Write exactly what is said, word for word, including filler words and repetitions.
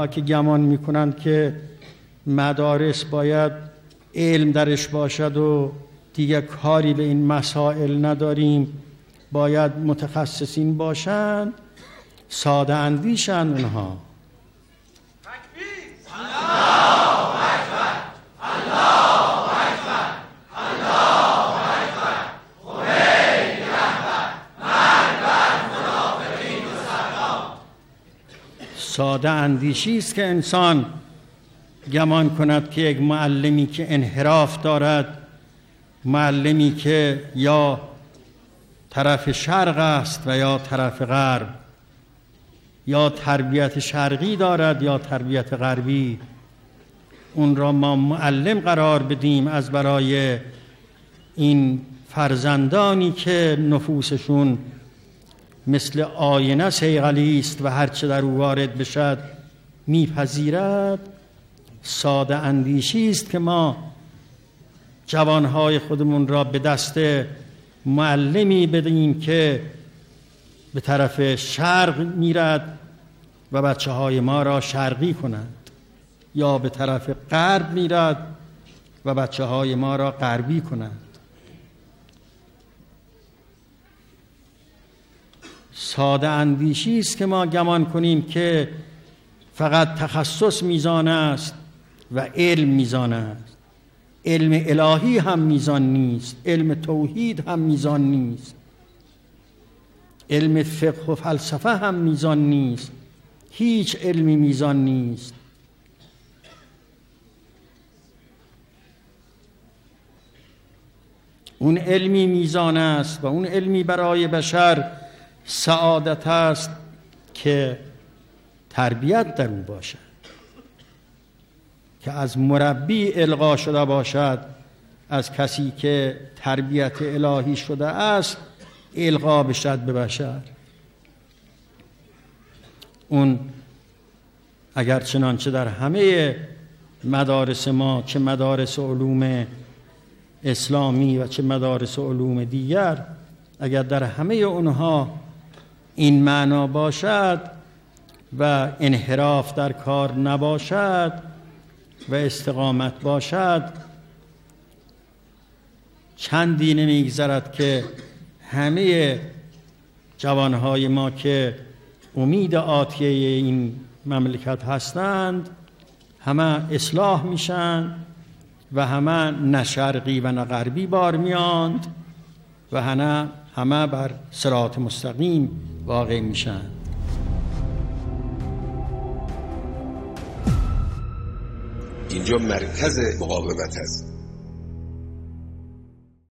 که گمان میکنند که مدارس باید علم درش باشد و دیگه کاری به این مسائل نداریم، باید متخصصین باشند، ساده اندیشند اونها. ساده اندیشی است که انسان گمان کند که یک معلمی که انحراف دارد، معلمی که یا طرف شرق است و یا طرف غرب، یا تربیت شرقی دارد یا تربیت غربی، اون را ما معلم قرار بدیم از برای این فرزندانی که نفوسشون مثل آینه صیقلی است و هرچه در او وارد بشد میپذیرد. ساده اندیشی است که ما جوانهای خودمون را به دست معلمی بدهیم که به طرف شرق میرد و بچه های ما را شرقی کند، یا به طرف غرب میرد و بچه های ما را غربی کند. ساده اندیشی است که ما گمان کنیم که فقط تخصص میزان است و علم میزان است. علم الهی هم میزان نیست، علم توحید هم میزان نیست، علم فقه و فلسفه هم میزان نیست، هیچ علمی میزان نیست. اون علمی میزان است و اون علمی برای بشر سعادت است که تربیت در او باشد، که از مربی القا شده باشد، از کسی که تربیت الهی شده است القا بشد به بشر. اون اگر چنانچه در همه مدارس ما، چه مدارس علوم اسلامی و چه مدارس علوم دیگر، اگر در همه اونها این معنا باشد و انحراف در کار نباشد و استقامت باشد، چندی نمیگذرد که همه جوانهای ما که امید آتیه این مملکت هستند همه اصلاح میشن و همه نه شرقی و نه غربی بار میاند و همه همه بر صراط مستقیم واقع میشن. اینجا مرکز مقاومت است.